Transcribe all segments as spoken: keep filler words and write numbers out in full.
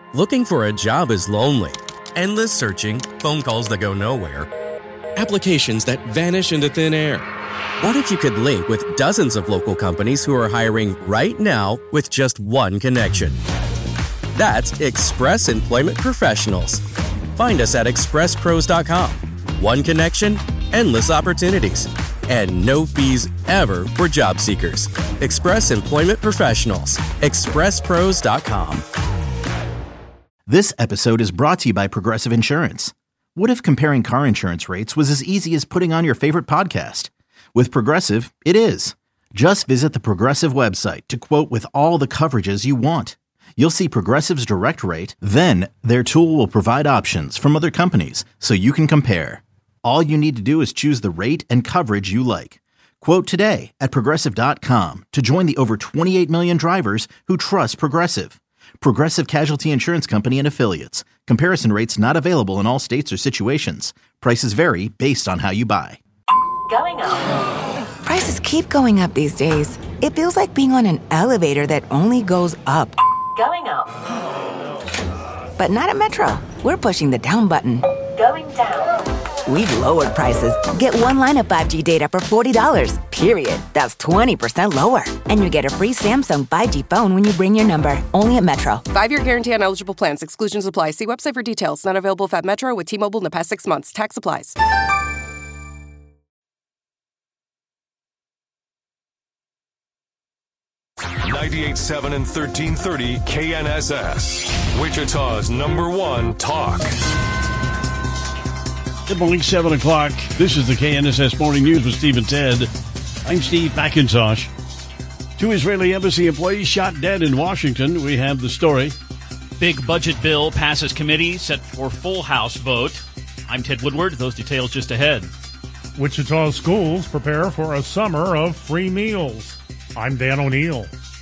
Looking for a job is lonely. Endless searching, phone calls that go nowhere, applications that vanish into thin air. What if you could link with dozens of local companies who are hiring right now with just one connection? That's Express Employment Professionals. Find us at express pros dot com. One connection, endless opportunities, and no fees ever for job seekers. Express Employment Professionals. express pros dot com. This episode is brought to you by Progressive Insurance. What if comparing car insurance rates was as easy as putting on your favorite podcast? With Progressive, it is. Just visit the Progressive website to quote with all the coverages you want. You'll see Progressive's direct rate, then their tool will provide options from other companies so you can compare. All you need to do is choose the rate and coverage you like. Quote today at progressive dot com to join the over twenty-eight million drivers who trust Progressive. Progressive Casualty Insurance Company and Affiliates. Comparison rates not available in all states or situations. Prices vary based on how you buy. Going up. Prices keep going up these days. It feels like being on an elevator that only goes up. Going up. But not at Metro. We're pushing the down button. Going down. We've lowered prices. Get one line of five G data for forty dollars, period. That's twenty percent lower. And you get a free Samsung five G phone when you bring your number. Only at Metro. Five-year guarantee on eligible plans. Exclusions apply. See website for details. Not available if at Metro with T-Mobile in the past six months. Tax applies. ninety-eight point seven and thirteen thirty K N S S. Wichita's number one talk. Good morning, seven o'clock. This is the K N S S Morning News with Steve and Ted. I'm Steve McIntosh. Two Israeli embassy employees shot dead in Washington. We have the story. Big budget bill passes committee, set for full House vote. I'm Ted Woodward. Those details just ahead. Wichita schools prepare for a summer of free meals. I'm Dan O'Neill.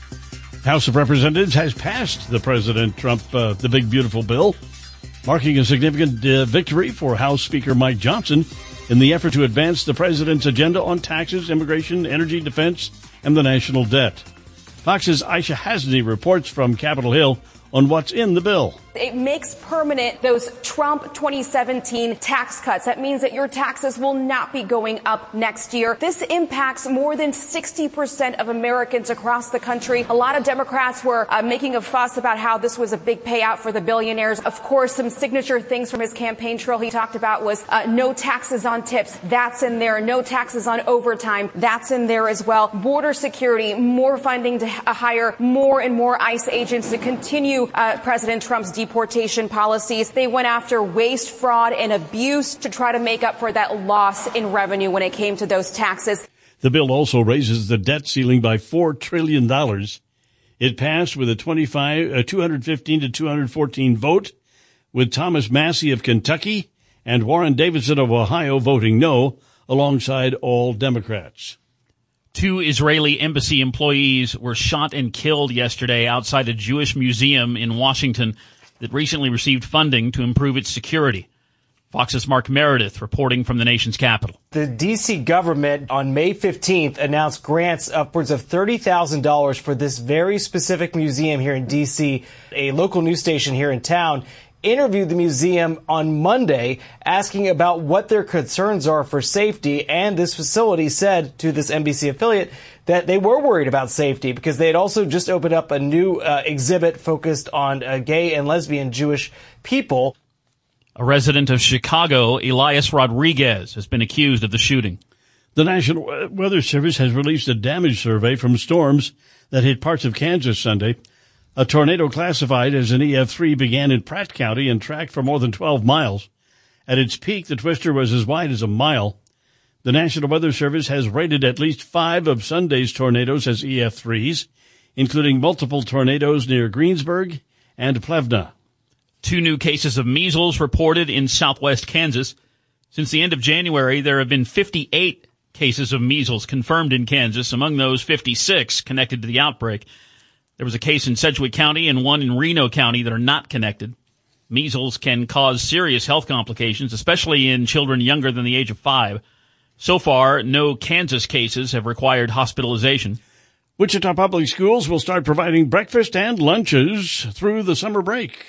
House of Representatives has passed the President Trump, uh, the big beautiful bill, marking a significant uh, victory for House Speaker Mike Johnson in the effort to advance the president's agenda on taxes, immigration, energy, defense, and the national debt. Fox's Aisha Hasni reports from Capitol Hill on what's in the bill. It makes permanent those Trump twenty seventeen tax cuts. That means that your taxes will not be going up next year. This impacts more than sixty percent of Americans across the country. A lot of Democrats were uh, making a fuss about how this was a big payout for the billionaires. Of course, some signature things from his campaign trail he talked about was uh, no taxes on tips. That's in there. No taxes on overtime. That's in there as well. Border security, more funding to h- hire more and more ICE agents to continue uh, President Trump's deportation policies. They went after waste, fraud, and abuse to try to make up for that loss in revenue when it came to those taxes. The bill also raises the debt ceiling by four trillion dollars. It passed with a twenty-five, a two hundred fifteen to two hundred fourteen vote, with Thomas Massie of Kentucky and Warren Davidson of Ohio voting no, alongside all Democrats. Two Israeli embassy employees were shot and killed yesterday outside a Jewish museum in Washington that recently received funding to improve its security. Fox's Mark Meredith reporting from the nation's capital. The D C government on May fifteenth announced grants upwards of thirty thousand dollars for this very specific museum here in D C. A local news station here in town interviewed the museum on Monday asking about what their concerns are for safety, and this facility said to this N B C affiliate that they were worried about safety because they had also just opened up a new uh, exhibit focused on uh, gay and lesbian Jewish people. A resident of Chicago, Elias Rodriguez, has been accused of the shooting. The National Weather Service has released a damage survey from storms that hit parts of Kansas Sunday. A tornado classified as an E F three began in Pratt County and tracked for more than twelve miles. At its peak, the twister was as wide as a mile. The National Weather Service has rated at least five of Sunday's tornadoes as E F threes, including multiple tornadoes near Greensburg and Plevna. Two new cases of measles reported in southwest Kansas. Since the end of January, there have been fifty-eight cases of measles confirmed in Kansas, among those fifty-six connected to the outbreak. There was a case in Sedgwick County and one in Reno County that are not connected. Measles can cause serious health complications, especially in children younger than the age of five. So far, no Kansas cases have required hospitalization. Wichita Public Schools will start providing breakfast and lunches through the summer break.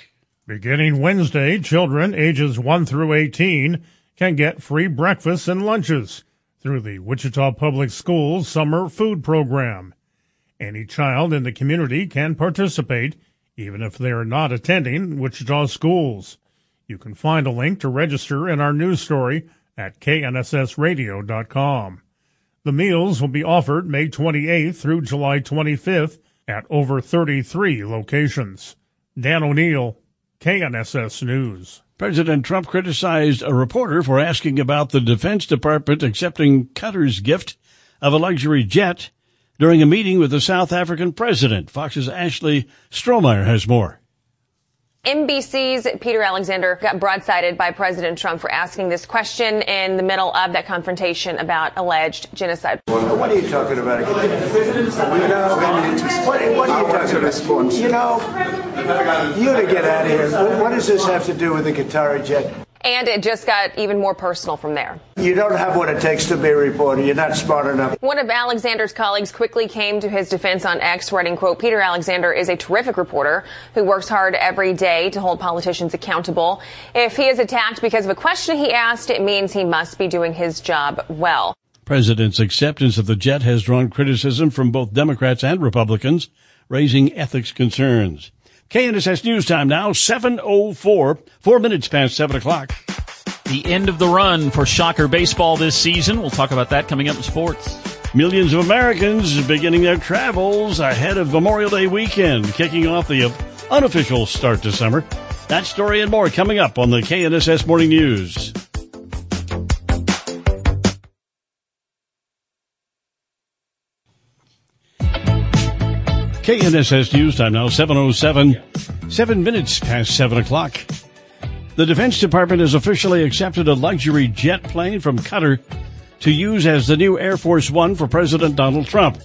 Beginning Wednesday, children ages one through eighteen can get free breakfasts and lunches through the Wichita Public Schools Summer Food Program. Any child in the community can participate, even if they are not attending Wichita schools. You can find a link to register in our news story at K N S S radio dot com. The meals will be offered May twenty-eighth through July twenty-fifth at over thirty-three locations. Dan O'Neill, K N S S News. President Trump criticized a reporter for asking about the Defense Department accepting Qatar's gift of a luxury jet during a meeting with the South African president. Fox's Ashley Strohmeyer has more. N B C's Peter Alexander got broadsided by President Trump for asking this question in the middle of that confrontation about alleged genocide. What are you talking about? You know, what, what are you talking about? You know, you to get out of here. What, what does this have to do with the Qatari jet? And it just got even more personal from there. You don't have what it takes to be a reporter. You're not smart enough. One of Alexander's colleagues quickly came to his defense on X, writing, quote, Peter Alexander is a terrific reporter who works hard every day to hold politicians accountable. If he is attacked because of a question he asked, it means he must be doing his job well. President's acceptance of the jet has drawn criticism from both Democrats and Republicans, raising ethics concerns. K N S S News Time now, seven oh four, four minutes past seven o'clock. The end of the run for Shocker baseball this season. We'll talk about that coming up in sports. Millions of Americans beginning their travels ahead of Memorial Day weekend, kicking off the unofficial start to summer. That story and more coming up on the K N S S Morning News. K N S S News Time now, seven oh seven, seven minutes past seven o'clock. The Defense Department has officially accepted a luxury jet plane from Qatar to use as the new Air Force One for President Donald Trump.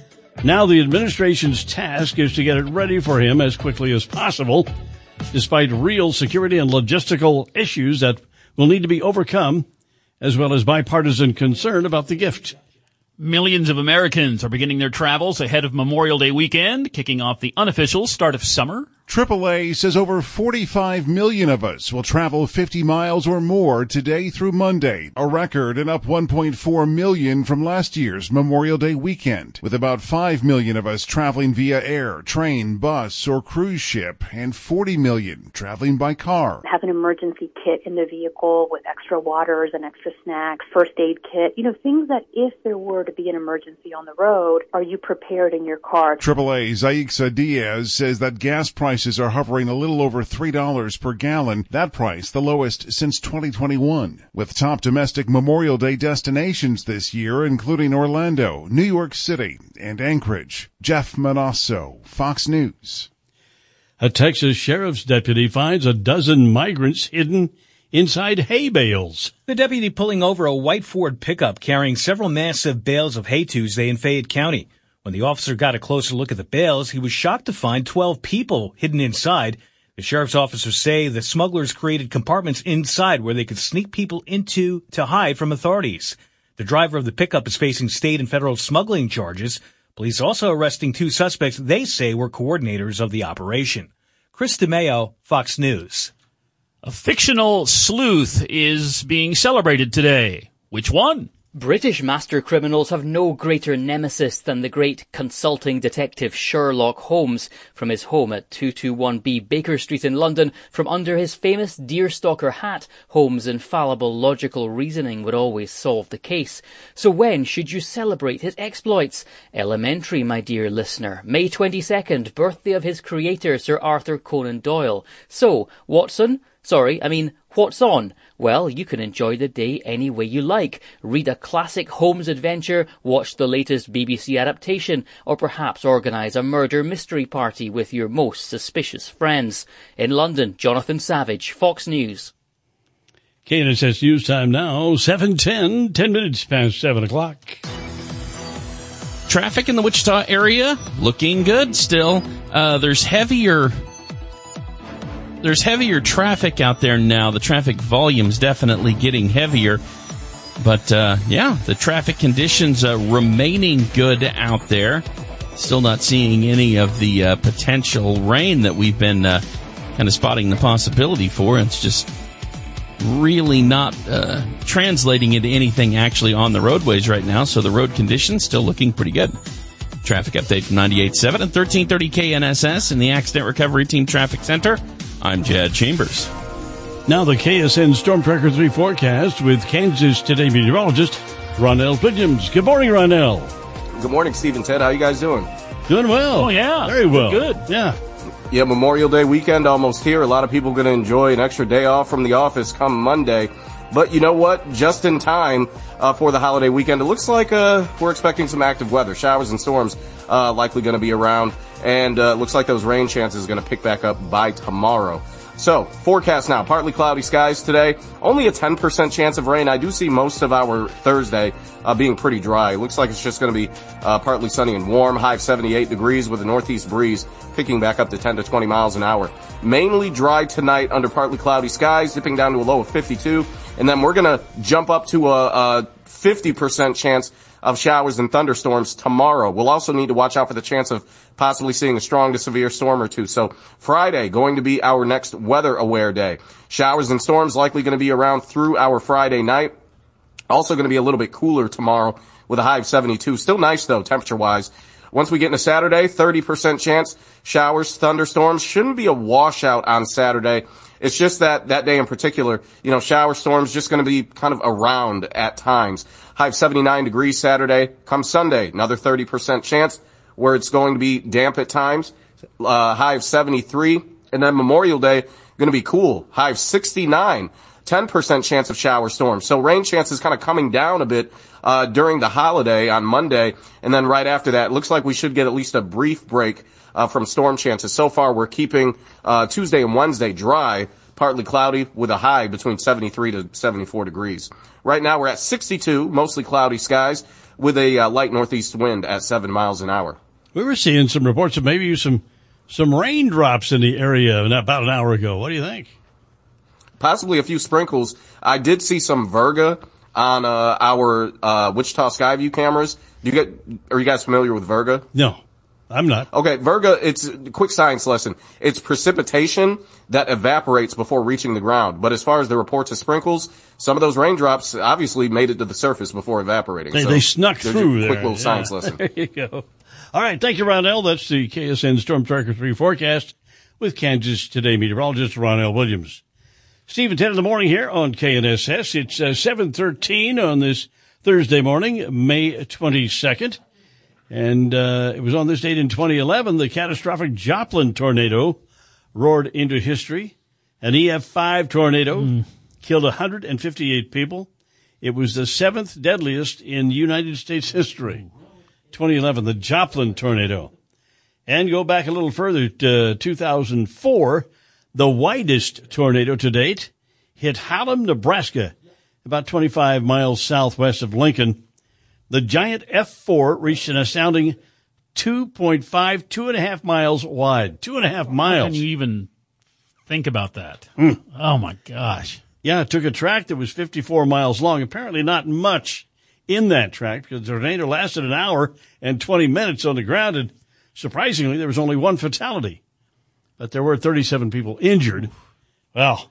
Now the administration's task is to get it ready for him as quickly as possible, despite real security and logistical issues that will need to be overcome, as well as bipartisan concern about the gift. Millions of Americans are beginning their travels ahead of Memorial Day weekend, kicking off the unofficial start of summer. triple A says over forty-five million of us will travel fifty miles or more today through Monday, a record and up one point four million from last year's Memorial Day weekend, with about five million of us traveling via air, train, bus, or cruise ship, and forty million traveling by car. Have an emergency kit in the vehicle with extra waters and extra snacks, first aid kit, you know, things that if there were to be an emergency on the road, are you prepared in your car? triple A's Aixa Diaz says that gas prices are hovering a little over three dollars per gallon, that price the lowest since twenty twenty-one. With top domestic Memorial Day destinations this year, including Orlando, New York City, and Anchorage. Jeff Manasso, Fox News. A Texas sheriff's deputy finds a dozen migrants hidden inside hay bales. The deputy pulling over a white Ford pickup carrying several massive bales of hay Tuesday in Fayette County. When the officer got a closer look at the bales, he was shocked to find twelve people hidden inside. The sheriff's officers say the smugglers created compartments inside where they could sneak people into to hide from authorities. The driver of the pickup is facing state and federal smuggling charges. Police also arresting two suspects they say were coordinators of the operation. Chris DeMeo, Fox News. A fictional sleuth is being celebrated today. Which one? British master criminals have no greater nemesis than the great consulting detective Sherlock Holmes. From his home at two twenty-one B Baker Street in London, from under his famous deerstalker hat, Holmes' infallible logical reasoning would always solve the case. So when should you celebrate his exploits? Elementary, my dear listener. May twenty-second, birthday of his creator, Sir Arthur Conan Doyle. So, Watson? Sorry, I mean, what's on? Well, you can enjoy the day any way you like. Read a classic Holmes adventure, watch the latest B B C adaptation, or perhaps organise a murder mystery party with your most suspicious friends. In London, Jonathan Savage, Fox News. K N S S News Time now, seven ten, ten minutes past seven o'clock. Traffic in the Wichita area, looking good still. Uh, there's heavier... There's heavier traffic out there now. The traffic volume's definitely getting heavier. But, uh, yeah, the traffic conditions uh, remaining good out there. Still not seeing any of the uh, potential rain that we've been uh, kind of spotting the possibility for. It's just really not uh, translating into anything actually on the roadways right now, so the road conditions still looking pretty good. Traffic update from ninety-eight point seven and thirteen thirty K N S S in the Accident Recovery Team Traffic Center. I'm Jad Chambers. Now the K S N Storm Tracker three forecast with Kansas Today meteorologist Ronell Williams. Good morning, Ronell. Good morning, Steve and Ted. How you guys doing? Doing well. Oh, yeah. Very well. Good. Yeah. Yeah, Memorial Day weekend almost here. A lot of people going to enjoy an extra day off from the office come Monday. But you know what? Just in time uh, for the holiday weekend, it looks like uh, we're expecting some active weather. Showers and storms uh, likely going to be around. And uh, looks like those rain chances are going to pick back up by tomorrow. So, forecast now. Partly cloudy skies today. Only a ten percent chance of rain. I do see most of our Thursday uh, being pretty dry. It looks like it's just going to be uh, partly sunny and warm. High of seventy-eight degrees with a northeast breeze picking back up to ten to twenty miles an hour. Mainly dry tonight under partly cloudy skies, dipping down to a low of fifty-two. And then we're going to jump up to a, a fifty percent chance of showers and thunderstorms tomorrow. We'll also need to watch out for the chance of possibly seeing a strong to severe storm or two. So Friday going to be our next weather aware day. Showers and storms likely going to be around through our Friday night. Also going to be a little bit cooler tomorrow with a high of seventy-two. Still nice though, temperature wise. Once we get into Saturday, thirty percent chance showers, thunderstorms. Shouldn't be a washout on Saturday. It's just that that day in particular, you know, shower storms just going to be kind of around at times. High of seventy-nine degrees Saturday. Come Sunday, another thirty percent chance where it's going to be damp at times. Uh, high of seventy-three. And then Memorial Day, going to be cool. High of sixty-nine. ten percent chance of shower storms. So rain chances kind of coming down a bit uh during the holiday on Monday. And then right after that, it looks like we should get at least a brief break uh from storm chances. So far, we're keeping uh Tuesday and Wednesday dry, partly cloudy with a high between seventy-three to seventy-four degrees. Right now, we're at sixty-two, mostly cloudy skies with a uh, light northeast wind at seven miles an hour. We were seeing some reports of maybe some some raindrops in the area about an hour ago. What do you think? Possibly a few sprinkles. I did see some Virga on uh, our uh, Wichita Skyview cameras. Do you get? Are you guys familiar with Virga? No, I'm not. Okay, Virga, it's a quick science lesson. It's precipitation that evaporates before reaching the ground. But as far as the reports of sprinkles, some of those raindrops obviously made it to the surface before evaporating. They, so they snuck there's through a there. Quick little Yeah. science lesson. There you go. All right, thank you, Ronell. That's the K S N Storm Tracker three forecast with Kansas Today meteorologist Ronell Williams. Steve and Ted in the morning here on K N S S. It's uh, seven thirteen on this Thursday morning, May twenty-second. And uh, it was on this date in twenty eleven, the catastrophic Joplin tornado roared into history. An E F five tornado mm. killed one hundred fifty-eight people. It was the seventh deadliest in United States history. twenty eleven, the Joplin tornado. And go back a little further to two thousand four, the widest tornado to date hit Hallam, Nebraska, about twenty-five miles southwest of Lincoln. The giant F four reached an astounding two point five, two and a half miles wide. Two and a half miles. How can you even think about that? Mm. Oh, my gosh. Yeah, it took a track that was fifty-four miles long. Apparently not much in that track because the tornado lasted an hour and twenty minutes on the ground. And surprisingly, there was only one fatality. But there were thirty-seven people injured. Well,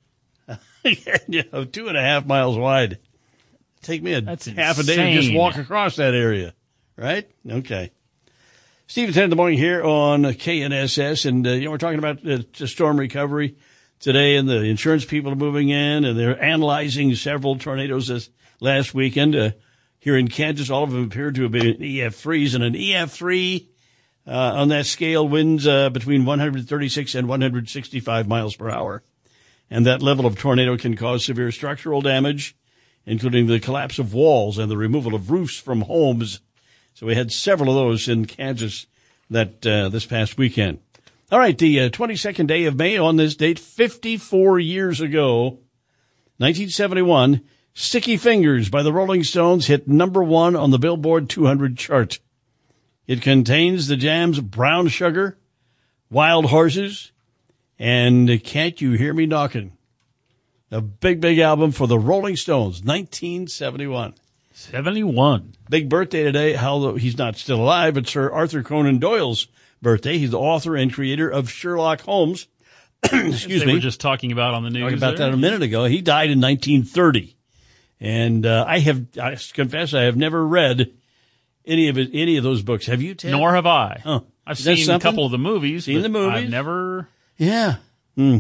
you know, two and a half miles wide. Take me a That's half a day to just insane. walk across that area, right? Okay. Steve and Ted in the morning here on K N S S, and uh, you know we're talking about uh, storm recovery today, and the insurance people are moving in, and they're analyzing several tornadoes this last weekend uh, here in Kansas. All of them appear to have been E F threes, and an E F three uh, on that scale winds uh, between one hundred thirty-six and one hundred sixty-five miles per hour, and that level of tornado can cause severe structural damage, including the collapse of walls and the removal of roofs from homes. So we had several of those in Kansas that uh, this past weekend. All right, the uh, twenty-second day of May on this date, fifty-four years ago, nineteen seventy-one, Sticky Fingers by the Rolling Stones hit number one on the Billboard two hundred chart. It contains the Jam's Brown Sugar, Wild Horses, and Can't You Hear Me Knockin'. A big, big album for the Rolling Stones, nineteen seventy-one. seventy-one. Big birthday today, although he's not still alive, but Sir Arthur Conan Doyle's birthday. He's the author and creator of Sherlock Holmes. excuse they me. were just talking about on the news. Talking about there. that a minute ago. He died in nineteen thirty. And uh, I have, I confess, I have never read any of it, any of those books. Have you, Ted? Nor have I. Huh. I've Is that seen something? a couple of the movies. Seen but the movies? I've never Yeah. Hmm.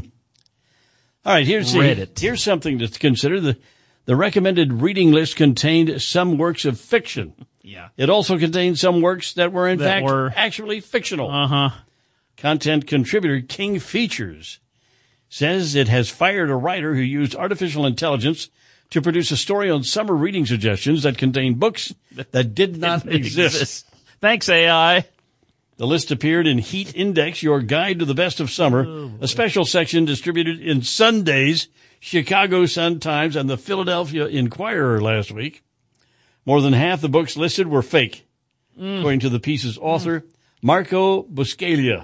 All right, here's read the, it. Here's something to consider. The, the recommended reading list contained some works of fiction. Yeah. It also contained some works that were, in That fact, were- actually fictional. Uh-huh. Content contributor King Features says it has fired a writer who used artificial intelligence to produce a story on summer reading suggestions that contained books that did not Didn't exist. exist. Thanks, A I. The list appeared in Heat Index, Your Guide to the Best of Summer, Oh, a special section distributed in Sunday's Chicago Sun-Times and the Philadelphia Inquirer last week. More than half the books listed were fake, Mm. according to the piece's author, Marco Buscaglia,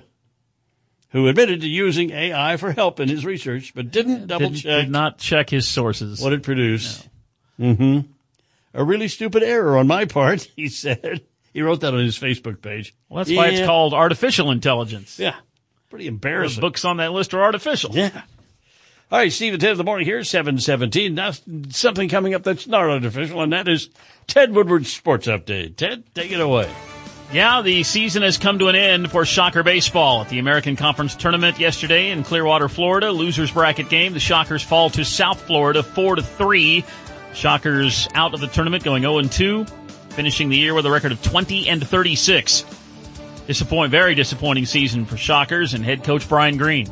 who admitted to using A I for help in his research, but didn't double Did, check did not check his sources. what it produced. No. Mm-hmm. A really stupid error on my part, he said. He wrote that on his Facebook page. Well, that's why it's Yeah. called artificial intelligence. Yeah. Pretty Those embarrassing. books on that list are artificial. Yeah. All right, Steve, at ten in the morning here, seven seventeen. Now, something coming up that's not artificial, and that is Ted Woodward's Sports Update. Ted, take it away. Yeah, the season has come to an end for Shocker baseball at the American Conference Tournament yesterday in Clearwater, Florida. Losers bracket game. The Shockers fall to South Florida four to three. Shockers out of the tournament going oh and two, finishing the year with a record of twenty and thirty-six. Disappoint, very disappointing season for Shockers and head coach Brian Green.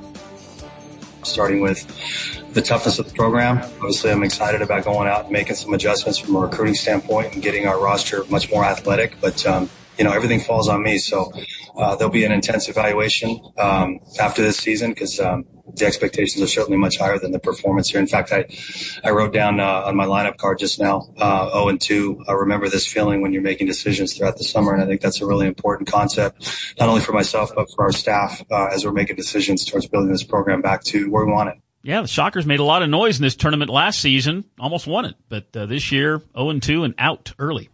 Starting with the toughness of the program. Obviously, I'm excited about going out and making some adjustments from a recruiting standpoint and getting our roster much more athletic. But, um, you know, everything falls on me. So uh, there'll be an intense evaluation um, after this season because um, the expectations are certainly much higher than the performance here. In fact, I, I wrote down uh, on my lineup card just now, uh, oh and two. I remember this feeling when you're making decisions throughout the summer. And I think that's a really important concept, not only for myself, but for our staff uh, as we're making decisions towards building this program back to where we want it. Yeah, the Shockers made a lot of noise in this tournament last season, almost won it, but uh, this year oh and two and out early.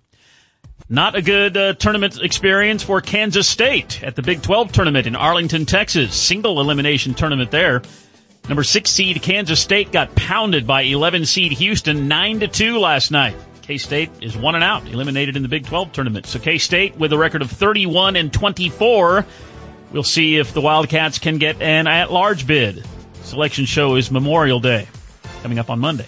Not a good uh, tournament experience for Kansas State at the Big twelve tournament in Arlington, Texas. Single elimination tournament there. Number six seed Kansas State got pounded by eleven seed Houston nine to two last night. K-State is one and out, eliminated in the Big twelve tournament. So K-State with a record of thirty-one and twenty-four. We'll see if the Wildcats can get an at-large bid. Selection show is Memorial Day, coming up on Monday.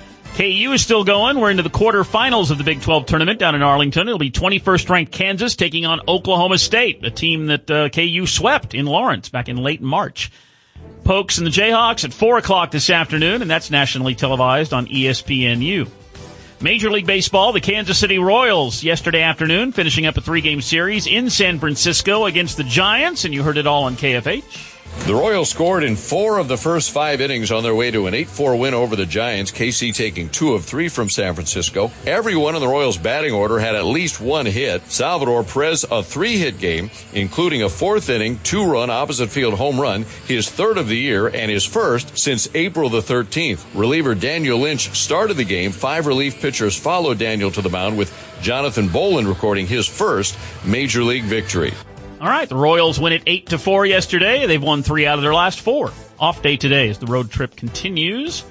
K U is still going. We're into the quarterfinals of the Big twelve tournament down in Arlington. It'll be twenty-first ranked Kansas taking on Oklahoma State, a team that uh, K U swept in Lawrence back in late March. Pokes and the Jayhawks at four o'clock this afternoon, and that's nationally televised on E S P N U. Major League Baseball, the Kansas City Royals yesterday afternoon, finishing up a three-game series in San Francisco against the Giants, and you heard it all on K F H. The Royals scored in four of the first five innings on their way to an eight four win over the Giants, K C taking two of three from San Francisco. Everyone in the Royals batting order had at least one hit. Salvador Perez, a three-hit game, including a fourth inning, two-run opposite field home run, his third of the year and his first since April the thirteenth. Reliever Daniel Lynch started the game. Five relief pitchers followed Daniel to the mound, with Jonathan Boland recording his first Major League victory. All right, the Royals win it eight to four yesterday. They've won three out of their last four. Off day today as the road trip continues.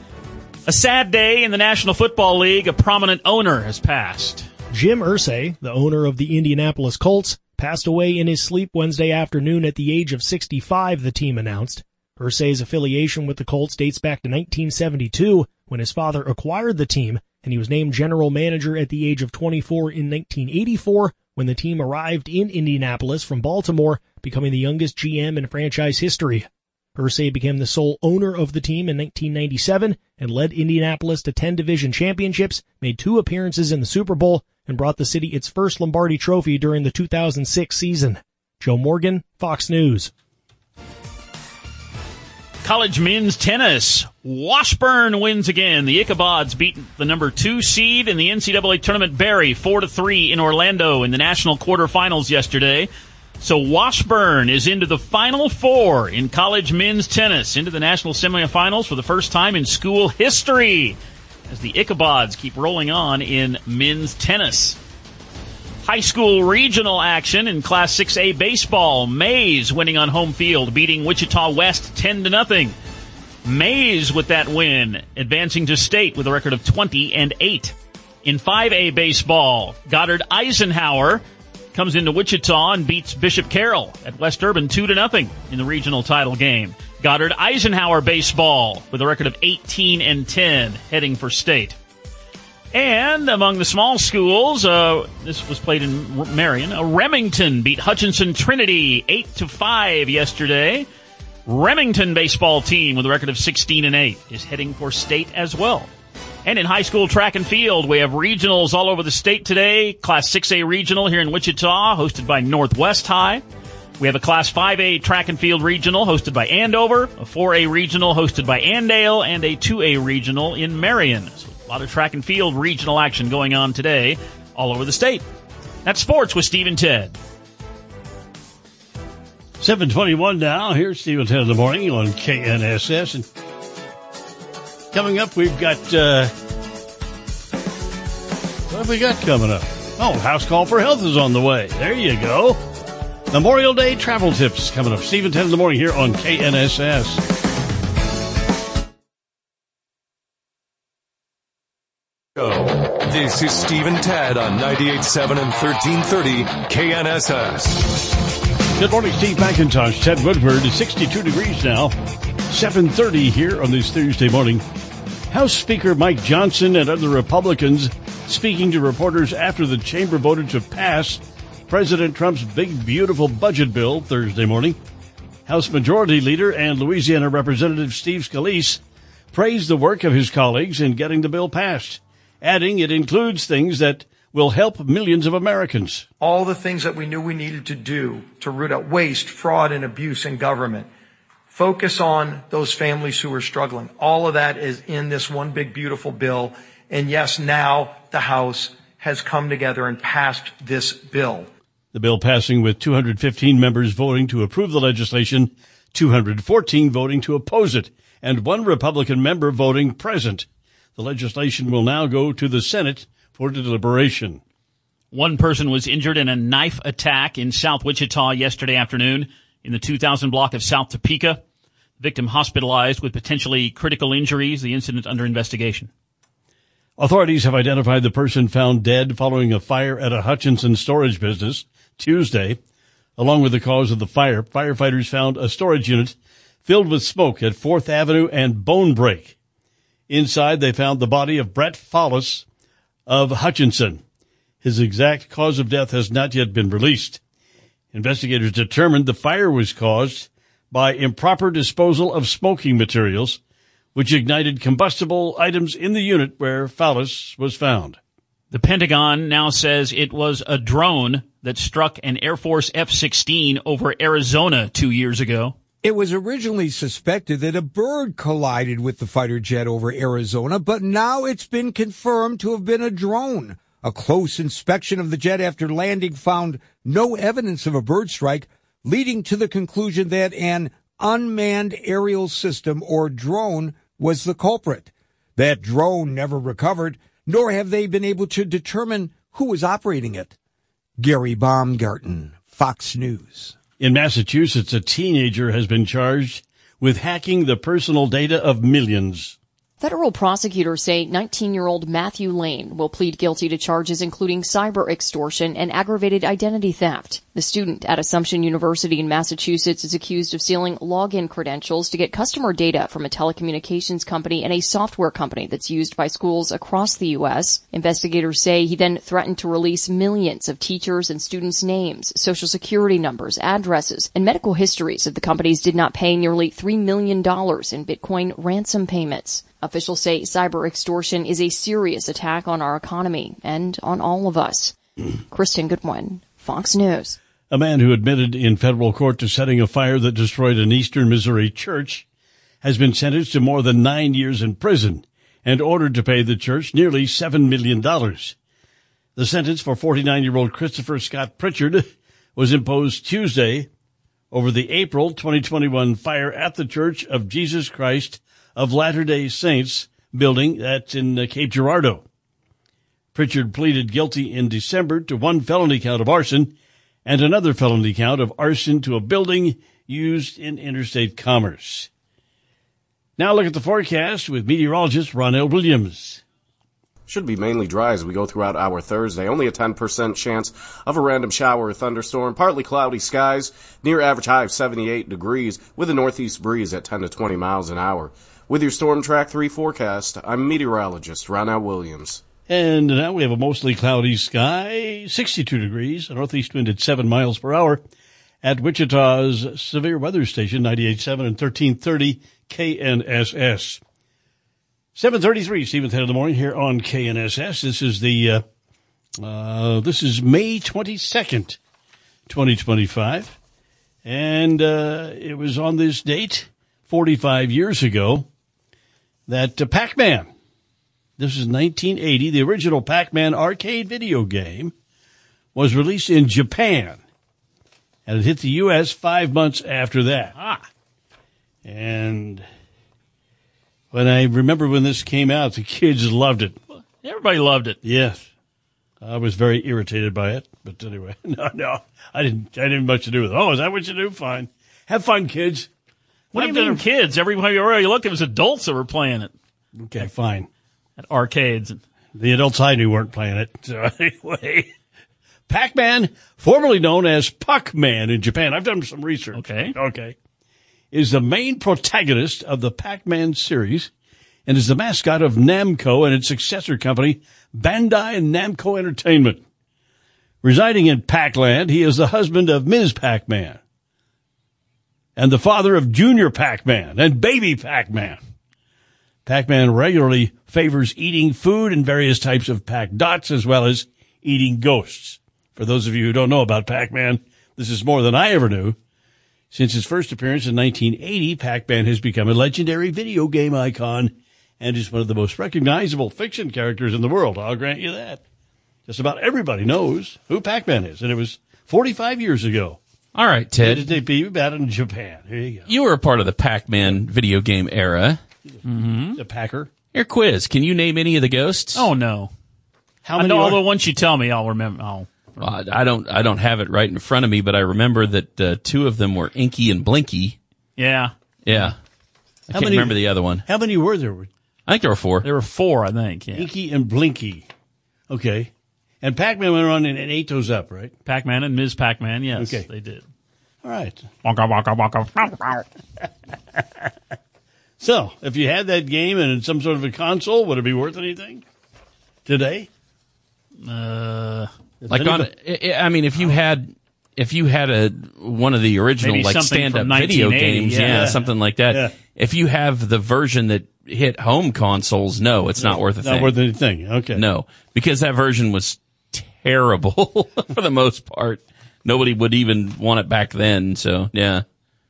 A sad day in the National Football League. A prominent owner has passed. Jim Irsay, the owner of the Indianapolis Colts, passed away in his sleep Wednesday afternoon at the age of sixty-five, the team announced. Irsay's affiliation with the Colts dates back to nineteen seventy-two, when his father acquired the team, and he was named general manager at the age of twenty-four in nineteen eighty-four, when the team arrived in Indianapolis from Baltimore, becoming the youngest G M in franchise history. Irsay became the sole owner of the team in nineteen ninety-seven and led Indianapolis to ten division championships, made two appearances in the Super Bowl, and brought the city its first Lombardi trophy during the two thousand six season. Joe Morgan, Fox News. College men's tennis. Washburn wins again. The Ichabods beat the number two seed in the N C double A tournament, Barry, four to three in Orlando in the national quarterfinals yesterday. So Washburn is into the Final Four in college men's tennis, into the national semifinals for the first time in school history, as the Ichabods keep rolling on in men's tennis. High school regional action in Class six A baseball. Mays winning on home field, beating Wichita West ten to nothing. Mays with that win, advancing to state with a record of twenty and eight. In five A baseball, Goddard Eisenhower comes into Wichita and beats Bishop Carroll at West Urban two to nothing in the regional title game. Goddard Eisenhower baseball with a record of eighteen and ten, heading for state. And among the small schools, uh, this was played in Marion. Uh, Remington beat Hutchinson Trinity eight to five yesterday. Remington baseball team with a record of sixteen and eight is heading for state as well. And in high school track and field, we have regionals all over the state today. Class six A regional here in Wichita, hosted by Northwest High. We have a Class five A track and field regional hosted by Andover, a four A regional hosted by Andale, and a two A regional in Marion. So a lot of track and field regional action going on today all over the state. That's sports with Steve and Ted. seven twenty-one now. Here's Steve and Ted in the morning on K N S S. And coming up, we've got, uh, what have we got coming up? Oh, House Call for Health is on the way. There you go. Memorial Day travel tips coming up. Steve and Ted in the morning here on K N S S. This is Steve and Ted on ninety-eight point seven and thirteen thirty K N S S. Good morning, Steve McIntosh, Ted Woodward. It's sixty-two degrees now. seven thirty here on this Thursday morning. House Speaker Mike Johnson and other Republicans speaking to reporters after the chamber voted to pass President Trump's big, beautiful budget bill Thursday morning. House Majority Leader and Louisiana Representative Steve Scalise praised the work of his colleagues in getting the bill passed, adding it includes things that will help millions of Americans. All the things that we knew we needed to do to root out waste, fraud, and abuse in government. Focus on those families who are struggling. All of that is in this one big, beautiful bill. And yes, now the House has come together and passed this bill. The bill passing with two hundred fifteen members voting to approve the legislation, two hundred fourteen voting to oppose it, and one Republican member voting present. The legislation will now go to the Senate for deliberation. One person was injured in a knife attack in South Wichita yesterday afternoon in the two thousand block of South Topeka. Victim hospitalized with potentially critical injuries. The incident under investigation. Authorities have identified the person found dead following a fire at a Hutchinson storage business Tuesday. Along with the cause of the fire, firefighters found a storage unit filled with smoke at fourth Avenue and Bone Break. Inside, they found the body of Brett Follis of Hutchinson. His exact cause of death has not yet been released. Investigators determined the fire was caused by improper disposal of smoking materials, which ignited combustible items in the unit where Follis was found. The Pentagon now says it was a drone that struck an Air Force F sixteen over Arizona two years ago. It was originally suspected that a bird collided with the fighter jet over Arizona, but now it's been confirmed to have been a drone. A close inspection of the jet after landing found no evidence of a bird strike, leading to the conclusion that an unmanned aerial system or drone was the culprit. That drone never recovered, nor have they been able to determine who was operating it. Gary Baumgarten, Fox News. In Massachusetts, a teenager has been charged with hacking the personal data of millions. Federal prosecutors say nineteen-year-old Matthew Lane will plead guilty to charges including cyber extortion and aggravated identity theft. The student at Assumption University in Massachusetts is accused of stealing login credentials to get customer data from a telecommunications company and a software company that's used by schools across the U S. Investigators say he then threatened to release millions of teachers' and students' names, social security numbers, addresses, and medical histories if the companies did not pay nearly three million dollars in Bitcoin ransom payments. Officials say cyber extortion is a serious attack on our economy and on all of us. Kristen Goodwin, Fox News. A man who admitted in federal court to setting a fire that destroyed an eastern Missouri church has been sentenced to more than nine years in prison and ordered to pay the church nearly seven million dollars. The sentence for forty-nine-year-old Christopher Scott Pritchard was imposed Tuesday over the April twenty twenty-one fire at the Church of Jesus Christ of Latter-day Saints building that's in Cape Girardeau. Pritchard pleaded guilty in December to one felony count of arson and another felony count of arson to a building used in interstate commerce. Now look at the forecast with meteorologist Ronell Williams. Should be mainly dry as we go throughout our Thursday. Only a ten percent chance of a random shower or thunderstorm. Partly cloudy skies. Near average high of seventy-eight degrees with a northeast breeze at ten to twenty miles an hour. With your Storm Track three forecast, I'm meteorologist Ronell Williams. And now we have a mostly cloudy sky, sixty-two degrees, a northeast wind at seven miles per hour at Wichita's severe weather station, ninety-eight point seven and thirteen thirty K N S S. seven thirty-three, Stephen, ten in the morning here on K N S S. This is the, uh, uh, this is May twenty-second, twenty twenty-five. And, uh, it was on this date, forty-five years ago, that uh, Pac-Man, this is nineteen eighty, the original Pac-Man arcade video game was released in Japan. And it hit the U S five months after that. Ah. And when I remember when this came out, the kids loved it. Everybody loved it. Yes. I was very irritated by it. But anyway, no, no. I didn't I didn't have much to do with it. Oh, is that what you do? Fine. Have fun, kids. What do you mean kids? Everybody where you looked, it was adults that were playing it. Okay, fine. At arcades. The adults I knew weren't playing it. So anyway, Pac-Man, formerly known as Puck-Man in Japan. I've done some research. Okay. Okay. Is the main protagonist of the Pac-Man series and is the mascot of Namco and its successor company, Bandai Namco Entertainment. Residing in Pac-Land, he is the husband of Miz Pac-Man and the father of Junior Pac-Man and Baby Pac-Man. Pac-Man regularly favors eating food and various types of Pac-Dots as well as eating ghosts. For those of you who don't know about Pac-Man, this is more than I ever knew. Since its first appearance in nineteen eighty, Pac-Man has become a legendary video game icon and is one of the most recognizable fiction characters in the world. I'll grant you that. Just about everybody knows who Pac-Man is, and it was forty-five years ago. All right, Ted. It debuted out in Japan. Here you go. You were a part of the Pac-Man video game era. Mm-hmm. The Packer. Your quiz. Can you name any of the ghosts? Oh, no. How I many know are- all the ones you tell me, I'll remember. I'll Uh, I don't. I don't have it right in front of me, but I remember that uh, two of them were Inky and Blinky. Yeah. Yeah. I How can't many- remember the other one. How many were there? I think there were four. There were four, I think. Yeah. Inky and Blinky. Okay. And Pac-Man went on and, and ate those up, right? Pac-Man and Miz Pac-Man, yes, Okay. they did. All right. Wonka, wonka, wonka. So, if you had that game and in some sort of a console, would it be worth anything today? Uh, Like on, I I mean, if you had, if you had a one of the original Maybe like something stand-up from video nineteen eighty, games, yeah. yeah, something like that. Yeah. If you have the version that hit home consoles, no, it's not worth a Not thing. worth anything. Okay. No, because that version was terrible for the most part. Nobody would even want it back then. So yeah.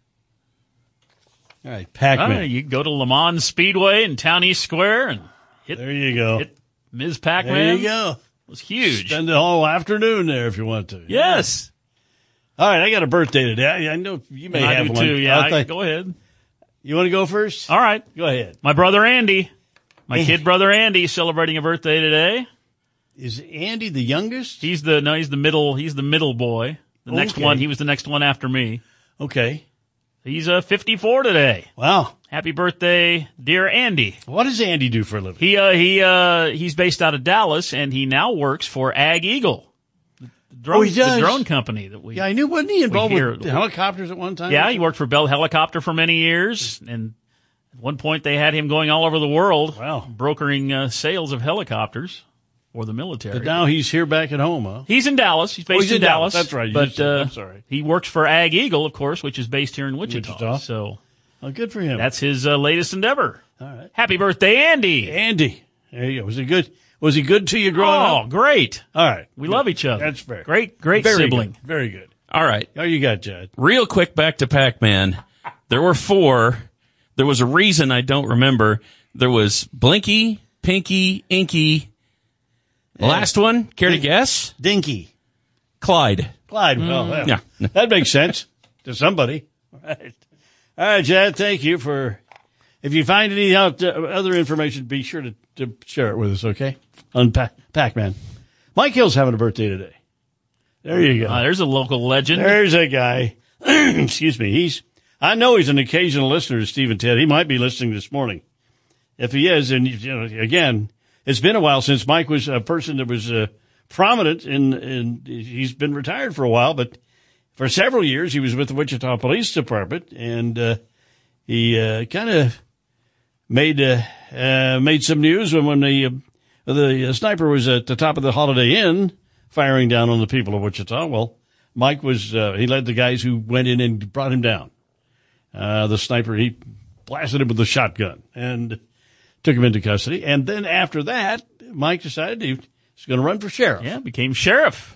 All right, Pac-Man. Uh, you go to Le Mans Speedway in Town East Square and hit. There you go. Hit Miz Pac-Man. There you go. It was huge. Spend the whole afternoon there if you want to. Yes. All right, I got a birthday today. I, I know you may I have do one. too. Yeah, I'll I- think- go ahead. You want to go first? All right. Go ahead. My brother Andy, my Yeah. kid brother Andy, celebrating a birthday today. Is Andy the youngest? He's the no, he's the middle. He's the middle boy. The next Okay. one, he was the next one after me. Okay. He's uh, fifty-four today. Wow. Happy birthday, dear Andy. What does Andy do for a living? He uh, he uh, he's based out of Dallas, and he now works for Ag Eagle, the drone, Oh, he does? the drone company that we. Yeah, I knew. Wasn't he involved hear- with helicopters at one time? Yeah, he worked for Bell Helicopter for many years, and at one point they had him going all over the world, Wow. brokering uh, sales of helicopters for the military. But now he's here back at home, huh? He's in Dallas. He's based Oh, he's in, in Dallas. Dallas. That's right. You But just said- uh, I'm sorry. he works for Ag Eagle, of course, which is based here in Wichita. Wichita. So Oh, good for him. that's his uh, latest endeavor. All right. Happy birthday, Andy! Andy. There you go. Was he good? Was he good to you growing Oh, up? great! All right. We love each other. That's fair. Great, great Very sibling. good. Very good. All right. Oh, you got Judd. Real quick, back to Pac-Man. There were four. There was a reason I don't remember. There was Blinky, Pinky, Inky. The Yeah. last one, care to guess? Dinky. Clyde. Clyde. Well, Mm. yeah. Yeah. That makes sense to somebody. All right. All right, Judd. Thank you for If you find any out, uh, other information, be sure to, to share it with us, okay? On pa- Pac-Man. Mike Hill's having a birthday today. There you go. Uh, there's a local legend. There's a guy. Excuse me. He's. I know he's an occasional listener to Steve and Ted. He might be listening this morning. If he is, and you know, again, it's been a while since Mike was a person that was uh, prominent, in, in. He's been retired for a while, but for several years he was with the Wichita Police Department, and uh, he uh, kind of made uh, uh, made some news when when the uh, the sniper was at the top of the Holiday Inn firing down on the people of Wichita. Well, Mike was uh, he led the guys who went in and brought him down. Uh, the sniper, he blasted him with a shotgun and took him into custody. And then after that, Mike decided he was going to run for sheriff. Yeah, became sheriff.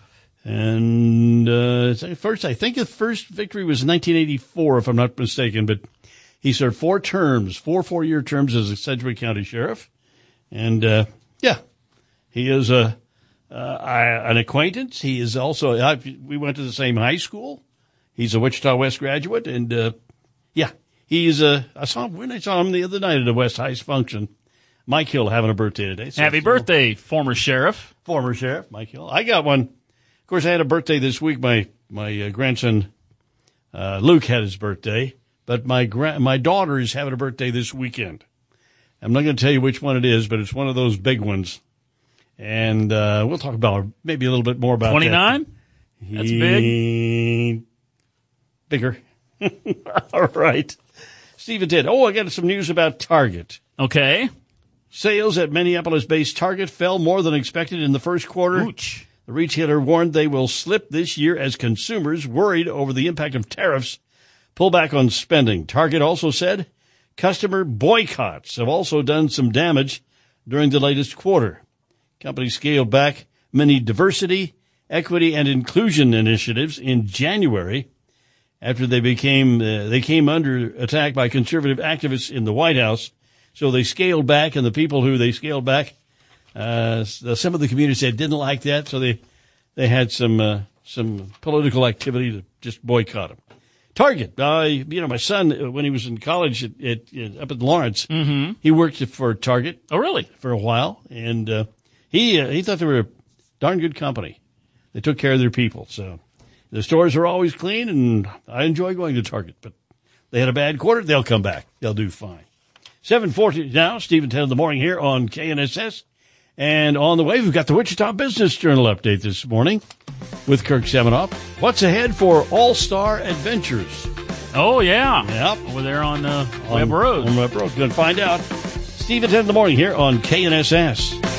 And uh, first, I think the first victory was in nineteen eighty-four, if I'm not mistaken. But he served four terms, four four-year terms as a Sedgwick County sheriff. And, uh, yeah, he is a, uh, an acquaintance. He is also, I, we went to the same high school. He's a Wichita West graduate. And, uh, yeah, he's a, I saw him when I saw him the other night at a West Heights function. Mike Hill having a birthday today. So Happy birthday, former sheriff. Former sheriff, Mike Hill. I got one. Of course, I had a birthday this week. My, my uh, grandson, uh, Luke had his birthday, but my gra- my daughter is having a birthday this weekend. I'm not going to tell you which one it is, but it's one of those big ones. And, uh, we'll talk about maybe a little bit more about twenty-nine? That. That's big. Bigger. All right. Stephen did. Oh, I got some news about Target. Okay. Sales at Minneapolis-based Target fell more than expected in the first quarter. Ooch. The retailer warned they will slip this year as consumers, worried over the impact of tariffs, pull back on spending. Target also said customer boycotts have also done some damage during the latest quarter. Company scaled back many diversity, equity, and inclusion initiatives in January after they became uh, they came under attack by conservative activists in the White House. So they scaled back, and the people who they scaled back, uh, some of the community said didn't like that, so they they had some uh, some political activity to just boycott them. Target, uh, you know, my son, when he was in college at, at, at, up at Lawrence, mm-hmm. he worked for Target. Oh, really? For a while, and uh, he uh, he thought they were a darn good company. They took care of their people, so the stores are always clean, and I enjoy going to Target. But they had a bad quarter; they'll come back. They'll do fine. seven forty now, Steve and Ted in the morning here on K N S S. And on the way, we've got the Wichita Business Journal update this morning with Kirk Seminoff. What's ahead for All-Star Adventures? Oh, yeah. Yep. Over there on, uh, on Webb Road. On Webb Road. Going to find out. Steve and Ted in the morning here on K N S S.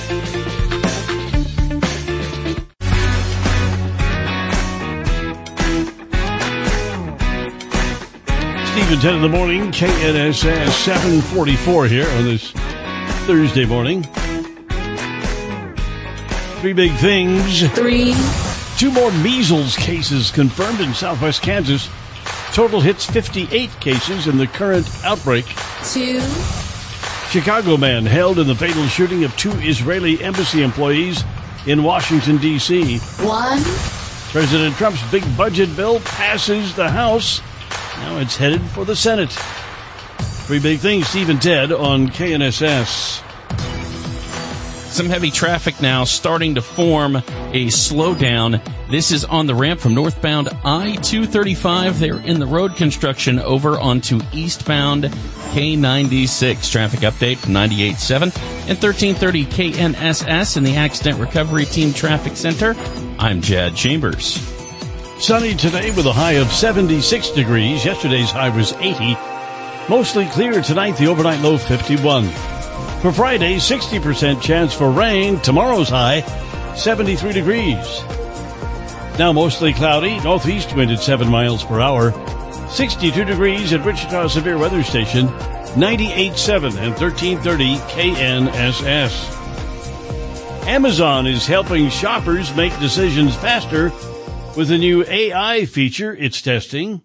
Steve and Ted in the morning, K N S S, seven forty-four here on this Thursday morning. Three big things. Three. Two more measles cases confirmed in southwest Kansas. Total hits fifty-eight cases in the current outbreak. Two. Chicago man held in the fatal shooting of two Israeli embassy employees in Washington, D C. One. President Trump's big budget bill passes the House. Now it's headed for the Senate. Three big things, Steve and Ted on K N S S. Some heavy traffic now starting to form a slowdown. This is on the ramp from northbound I two thirty-five. They're in the road construction over onto eastbound K ninety-six. Traffic update from ninety-eight point seven and thirteen thirty K N S S in the Accident Recovery Team Traffic Center. I'm Jad Chambers. Sunny today with a high of seventy-six degrees. Yesterday's high was eighty. Mostly clear tonight, the overnight low fifty-one. For Friday, sixty percent chance for rain. Tomorrow's high, seventy-three degrees. Now mostly cloudy, northeast wind at seven miles per hour. sixty-two degrees at Wichita Severe Weather Station, ninety-eight point seven and thirteen thirty K N S S. Amazon is helping shoppers make decisions faster with a new A I feature it's testing.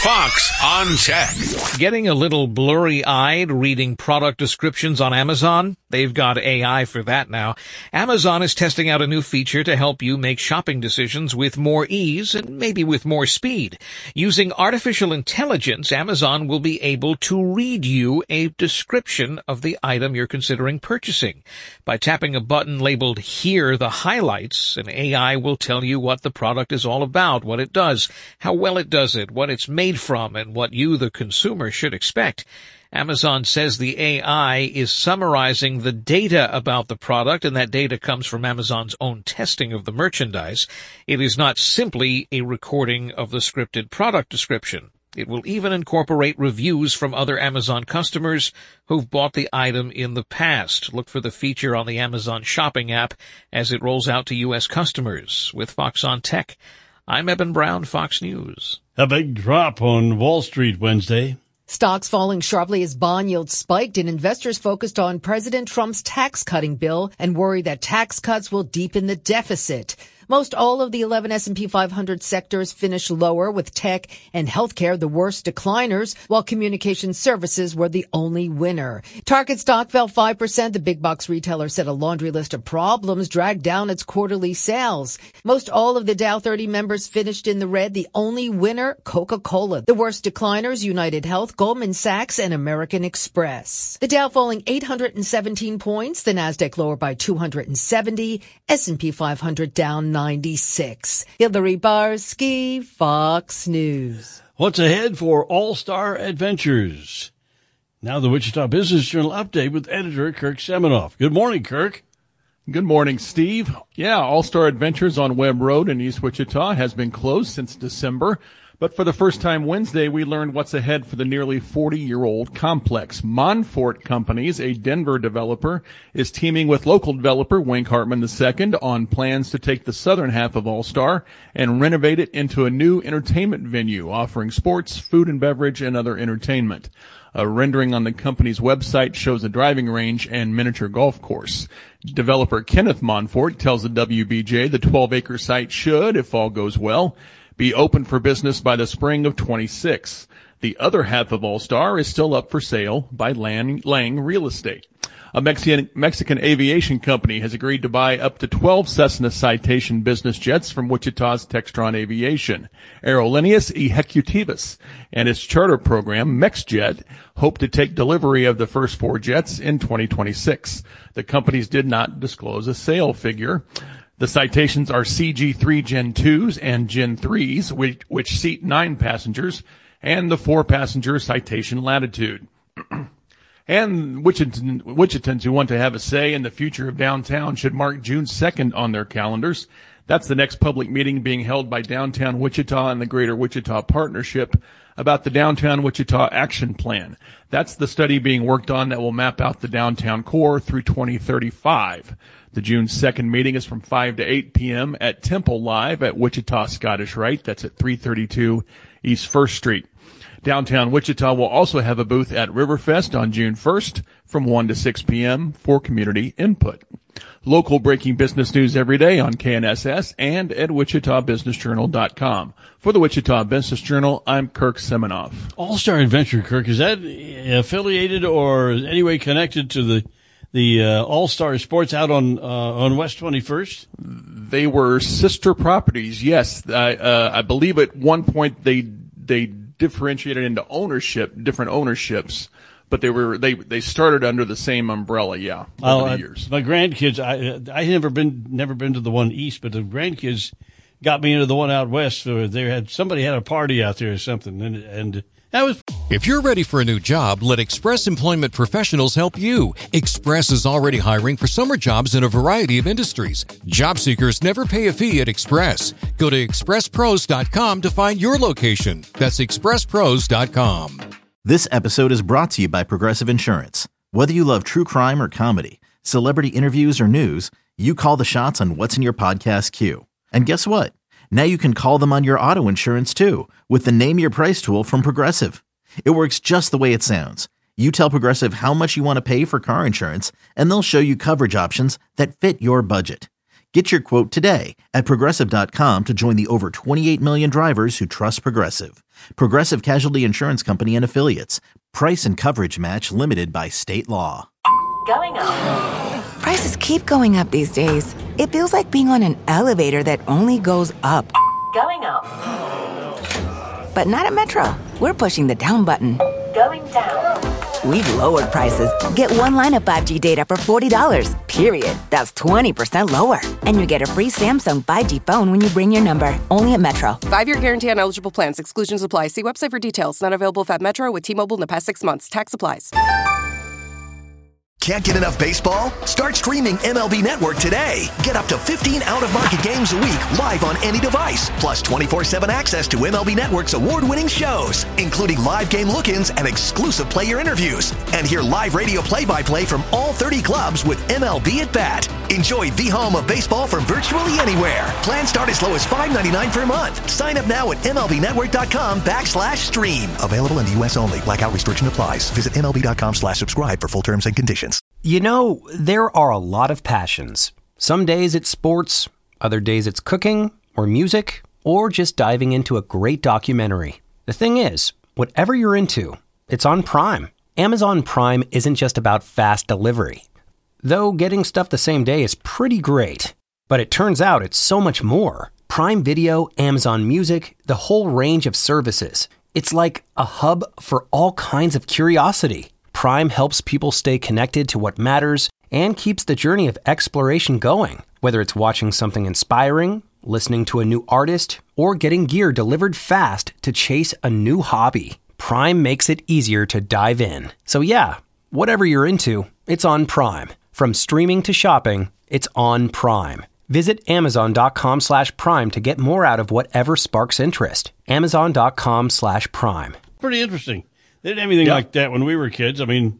Fox on Tech. Getting a little blurry-eyed reading product descriptions on Amazon? They've got A I for that now. Amazon is testing out a new feature to help you make shopping decisions with more ease and maybe with more speed. Using artificial intelligence, Amazon will be able to read you a description of the item you're considering purchasing. By tapping a button labeled Here the Highlights, an A I will tell you what the product is all about, what it does, how well it does it, what it's made from, and what you, the consumer, should expect. Amazon says the A I is summarizing the data about the product, and that data comes from Amazon's own testing of the merchandise. It is not simply a recording of the scripted product description. It will even incorporate reviews from other Amazon customers who've bought the item in the past. Look for the feature on the Amazon shopping app as it rolls out to U S customers. With Fox on Tech, I'm Eben Brown, Fox News. A big drop on Wall Street Wednesday. Stocks falling sharply as bond yields spiked and investors focused on President Trump's tax-cutting bill and worry that tax cuts will deepen the deficit. Most all of the eleven S and P five hundred sectors finished lower, with tech and healthcare the worst decliners, while communication services were the only winner. Target stock fell five percent. The big box retailer said a laundry list of problems dragged down its quarterly sales. Most all of the Dow thirty members finished in the red. The only winner, Coca-Cola. The worst decliners, United Health, Goldman Sachs, and American Express. The Dow falling eight hundred seventeen points. The Nasdaq lower by two hundred seventy. S and P five hundred down ninety-six. Hillary Barsky, Fox News. What's ahead for All-Star Adventures? Now the Wichita Business Journal update with editor Kirk Seminoff. Good morning, Kirk. Good morning, Steve. Yeah, All-Star Adventures on Webb Road in East Wichita has been closed since December. But for the first time Wednesday, we learned what's ahead for the nearly forty-year-old complex. Monfort Companies, a Denver developer, is teaming with local developer Wink Hartman the Second on plans to take the southern half of All-Star and renovate it into a new entertainment venue, offering sports, food and beverage, and other entertainment. A rendering on the company's website shows a driving range and miniature golf course. Developer Kenneth Monfort tells the W B J the twelve-acre site should, if all goes well, be open for business by the spring of twenty-six. The other half of All-Star is still up for sale by Lang, Lang Real Estate. A Mexican, Mexican aviation company has agreed to buy up to twelve Cessna Citation business jets from Wichita's Textron Aviation. Aerolíneas Ejecutivas and its charter program, MexJet, hope to take delivery of the first four jets in twenty twenty-six. The companies did not disclose a sale figure. The Citations are C G three Gen twos and Gen threes, which, which seat nine passengers, and the four-passenger Citation Latitude. And Wichitans, Wichitans who want to have a say in the future of downtown should mark June second on their calendars. That's the next public meeting being held by Downtown Wichita and the Greater Wichita Partnership about the Downtown Wichita Action Plan. That's the study being worked on that will map out the downtown core through twenty thirty-five. The June second meeting is from five to eight p.m. at Temple Live at Wichita Scottish Rite. That's at three thirty-two East First Street. Downtown Wichita will also have a booth at Riverfest on June first from one to six p.m. for community input. Local breaking business news every day on K N S S and at Wichita Business Journal dot com. For the Wichita Business Journal, I'm Kirk Seminoff. All-Star Adventure, Kirk, is that affiliated or in any way connected to the the uh, All-Star Sports out on uh, on West twenty-first? They were sister properties, yes. I, uh, I believe at one point they they differentiated into ownership, different ownerships. But they were they they started under the same umbrella, yeah, over well, the years. My grandkids, I I never been never been to the one east, but the grandkids got me into the one out west. So they had somebody had a party out there or something, and and that was. If you're ready for a new job, let Express Employment Professionals help you. Express is already hiring for summer jobs in a variety of industries. Job seekers never pay a fee at Express. Go to express pros dot com to find your location. That's express pros dot com. This episode is brought to you by Progressive Insurance. Whether you love true crime or comedy, celebrity interviews or news, you call the shots on what's in your podcast queue. And guess what? Now you can call them on your auto insurance too with the Name Your Price tool from Progressive. It works just the way it sounds. You tell Progressive how much you want to pay for car insurance, and they'll show you coverage options that fit your budget. Get your quote today at Progressive dot com to join the over twenty-eight million drivers who trust Progressive. Progressive Casualty Insurance Company and Affiliates. Price and coverage match limited by state law. Going up. Prices keep going up these days. It feels like being on an elevator that only goes up. Going up. But not at Metro. We're pushing the down button. Going down. We've lowered prices. Get one line of five G data for forty dollars, period. That's twenty percent lower. And you get a free Samsung five G phone when you bring your number. Only at Metro. Five-year guarantee on eligible plans. Exclusions apply. See website for details. Not available if at Metro with T-Mobile in the past six months. Tax applies. Can't get enough baseball? Start streaming M L B Network today. Get up to fifteen out-of-market games a week live on any device, plus twenty-four seven access to M L B Network's award-winning shows, including live game look-ins and exclusive player interviews. And hear live radio play-by-play from all thirty clubs with M L B at Bat. Enjoy the home of baseball from virtually anywhere. Plans start as low as five ninety-nine per month. Sign up now at MLBnetwork.com backslash stream. Available in the U S only. Blackout restriction applies. Visit MLB.com slash subscribe for full terms and conditions. You know, there are a lot of passions. Some days it's sports, other days it's cooking, or music, or just diving into a great documentary. The thing is, whatever you're into, it's on Prime. Amazon Prime isn't just about fast delivery. Though getting stuff the same day is pretty great. But it turns out it's so much more. Prime Video, Amazon Music, the whole range of services. It's like a hub for all kinds of curiosity. Prime helps people stay connected to what matters and keeps the journey of exploration going. Whether it's watching something inspiring, listening to a new artist, or getting gear delivered fast to chase a new hobby, Prime makes it easier to dive in. So yeah, whatever you're into, it's on Prime. From streaming to shopping, it's on Prime. Visit Amazon.com slash Prime to get more out of whatever sparks interest. Amazon.com slash Prime. Pretty interesting. They didn't have anything Yeah. like that when we were kids. I mean,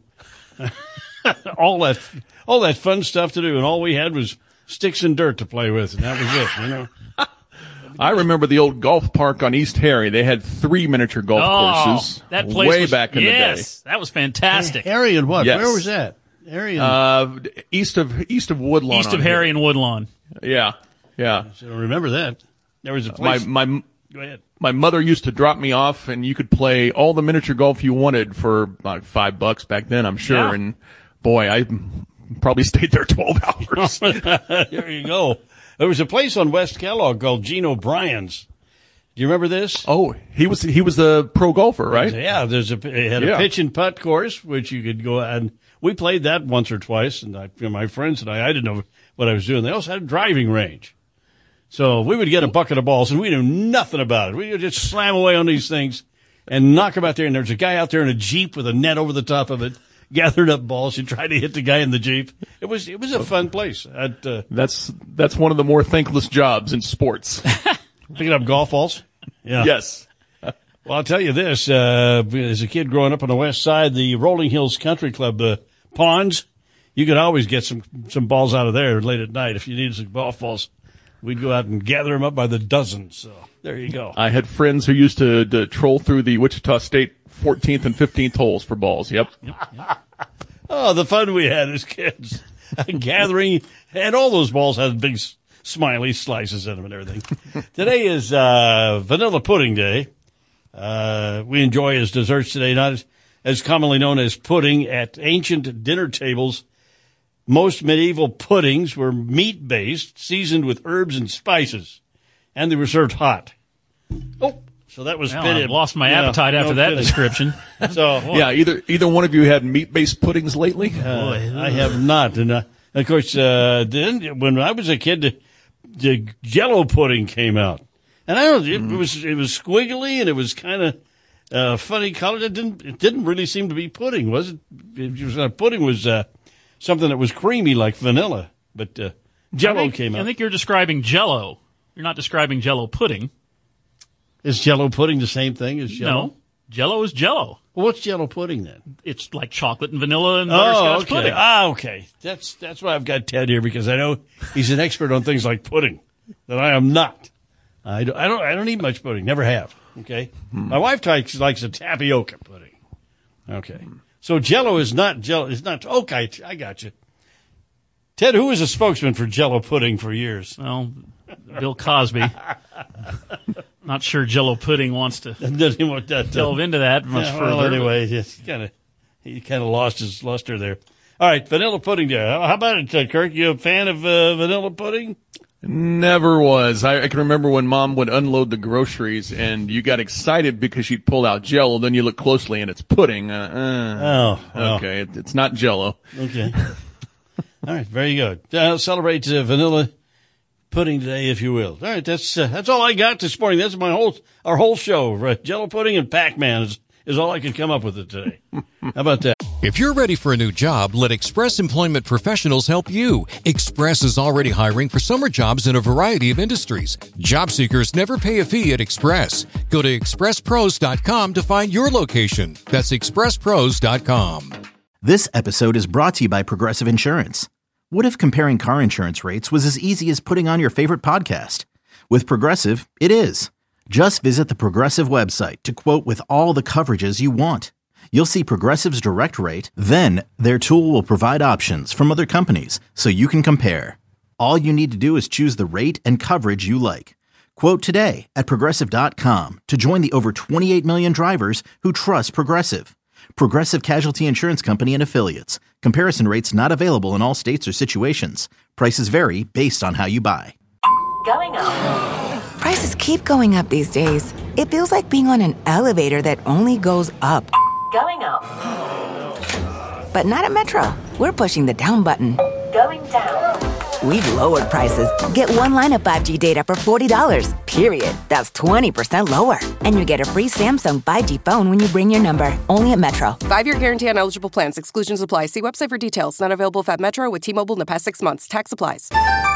all that all that fun stuff to do, and all we had was sticks and dirt to play with, and that was it, you know. I remember the old golf park on East Harry. They had three miniature golf Oh, courses that place way was, back in yes, that was fantastic. Harry and what? Yes. Where was that? Harry and the day. Uh, east of east of Woodlawn. East on of Harry here. and Woodlawn. Yeah, yeah. I don't remember that. There was a My place. my Go ahead. my mother used to drop me off, and you could play all the miniature golf you wanted for like five bucks back then, I'm sure. Yeah. And boy, I probably stayed there twelve hours. There you go. There was a place on West Kellogg called Gene O'Brien's. Do you remember this? Oh, he was he was the pro golfer, right? Yeah, there's a it had a Yeah. pitch and putt course which you could go and we played that once or twice, and I, you know, my friends and I, I didn't know what I was doing. They also had a driving range, so we would get a bucket of balls and we knew nothing about it. We would just slam away on these things and knock them out there. And there's a guy out there in a Jeep with a net over the top of it, gathering up balls and trying to hit the guy in the Jeep. It was it was a fun place. I'd, uh, That's that's one of the more thankless jobs in sports. Picking up golf balls? Yeah. Yes. Well, I'll tell you this. Uh, as a kid growing up on the west side, the Rolling Hills Country Club, the ponds, you could always get some, some balls out of there late at night if you needed some golf balls. We'd go out and gather them up by the dozens. So there you go. I had friends who used to, to troll through the Wichita State fourteenth and fifteenth holes for balls. Yep. Oh, the fun we had as kids. Gathering, and all those balls had big s- smiley slices in them and everything. Today is uh, Vanilla Pudding Day. Uh, we enjoy as desserts today, not as, as commonly known as pudding. At ancient dinner tables, most medieval puddings were meat-based, seasoned with herbs and spices, and they were served hot. Oh, so that was Well, fitted. I've lost my Yeah, appetite after no that kidding. description. So Yeah, either either one of you had meat-based puddings lately? Uh, I have not, and uh, of course, uh, then when I was a kid, the, the Jello pudding came out, and I don't know, it, Mm. it was it was squiggly and it was kind of uh, funny colored. It didn't it didn't really seem to be pudding, was it? It was uh, pudding was uh, something that was creamy like vanilla, but uh, Jello I think, came out. I think you're describing Jello. You're not describing Jello pudding. Is Jello pudding the same thing as Jello? No, Jello is Jello. Well, what's Jello pudding then? It's like chocolate and vanilla and Oh, butterscotch okay. pudding. Ah, okay. That's that's why I've got Ted here, because I know he's an expert on things like pudding that I am not. I don't I don't, I don't eat much pudding. Never have. Okay. My wife likes likes a tapioca pudding. Okay. So Jello is not Jello. It's not. Okay, I got you. Ted, who was a spokesman for Jell-O pudding for years? Well, Bill Cosby. Not sure Jell-O pudding wants to Doesn't he want that, delve into that much yeah, further. Well, anyway, just kind of he kind of lost his luster there. All right, vanilla pudding there. How about it, uh, Kirk? You a fan of uh, vanilla pudding? Never was. I, I can remember when Mom would unload the groceries, and you got excited because she'd pull out Jell-O. Then you look closely, and it's pudding. Uh, uh, oh, well. okay. It, it's not Jell-O. Okay. All right, very good. Uh, celebrate uh, vanilla pudding today, if you will. All right, that's uh, that's all I got this morning. That's my whole our whole show. Right? Jell-O pudding and Pac-Man is is all I can come up with it today. How about that? If you're ready for a new job, let Express Employment Professionals help you. Express is already hiring for summer jobs in a variety of industries. Job seekers never pay a fee at Express. Go to express pros dot com to find your location. That's express pros dot com. This episode is brought to you by Progressive Insurance. What if comparing car insurance rates was as easy as putting on your favorite podcast? With Progressive, it is. Just visit the Progressive website to quote with all the coverages you want. You'll see Progressive's direct rate, then their tool will provide options from other companies so you can compare. All you need to do is choose the rate and coverage you like. Quote today at progressive dot com to join the over twenty-eight million drivers who trust Progressive. Progressive Casualty Insurance Company and Affiliates. Comparison rates not available in all states or situations. Prices vary based on how you buy. Going up. Prices keep going up these days. It feels like being on an elevator that only goes up. Going up. But not at Metro. We're pushing the down button. Going down. We've lowered prices. Get one line of five G data for forty dollars, period. That's twenty percent lower. And you get a free Samsung five G phone when you bring your number. Only at Metro. Five-year guarantee on eligible plans. Exclusions apply. See website for details. Not available at Metro with T-Mobile in the past six months. Tax applies.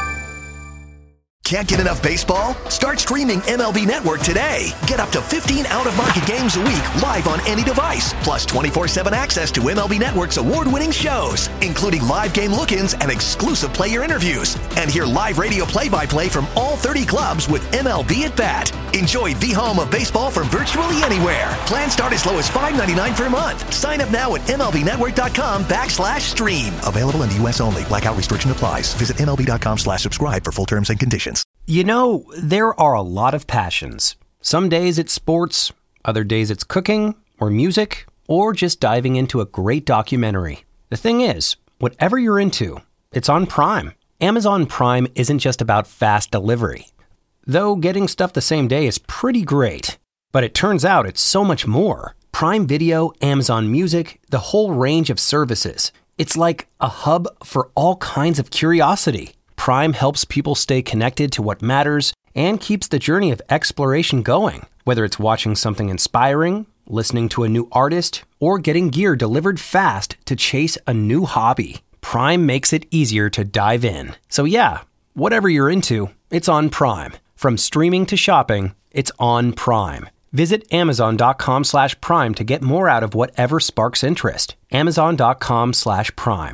Can't get enough baseball? Start streaming M L B Network today. Get up to fifteen out-of-market games a week live on any device. Plus twenty-four seven access to M L B Network's award-winning shows, including live game look-ins and exclusive player interviews. And hear live radio play-by-play from all thirty clubs with M L B at Bat. Enjoy the home of baseball from virtually anywhere. Plans start as low as five ninety-nine per month. Sign up now at MLBnetwork.com backslash stream. Available in the U S only. Blackout restriction applies. Visit MLB.com slash subscribe for full terms and conditions. You know, there are a lot of passions. Some days it's sports, other days it's cooking, or music, or just diving into a great documentary. The thing is, whatever you're into, it's on Prime. Amazon Prime isn't just about fast delivery. Though getting stuff the same day is pretty great. But it turns out it's so much more. Prime Video, Amazon Music, the whole range of services. It's like a hub for all kinds of curiosity. Prime helps people stay connected to what matters and keeps the journey of exploration going. Whether it's watching something inspiring, listening to a new artist, or getting gear delivered fast to chase a new hobby, Prime makes it easier to dive in. So yeah, whatever you're into, it's on Prime. From streaming to shopping, it's on Prime. Visit amazon.com slash prime to get more out of whatever sparks interest. Amazon.com slash prime.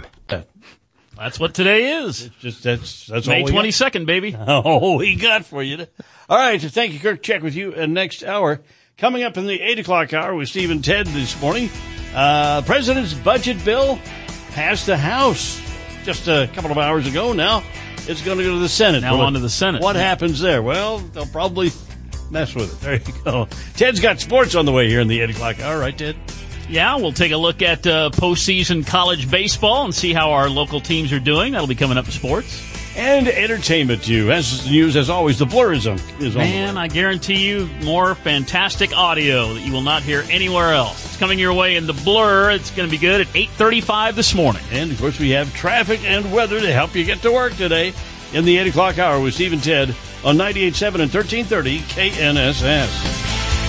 That's what today is. It's just that's that's May all we twenty-second, got. baby. Oh, we got for you. All right, so thank you, Kirk. Check with you uh, next hour. Coming up in the eight o'clock hour with Steve and Ted this morning, uh, President's budget bill passed the House just a couple of hours ago. Now it's going to go to the Senate. Now Well, on to the Senate. What happens there? Well, they'll probably mess with it. There you go. Ted's got sports on the way here in the eight o'clock hour, right, Ted? Yeah, we'll take a look at uh, postseason college baseball and see how our local teams are doing. That'll be coming up in sports. And entertainment, you. As news, as always, the Blur is on. Is on Man, I guarantee you more fantastic audio that you will not hear anywhere else. It's coming your way in the Blur. It's going to be good at eight thirty-five this morning. And, of course, we have traffic and weather to help you get to work today in the eight o'clock hour with Steve and Ted on ninety-eight point seven and thirteen thirty K N S S.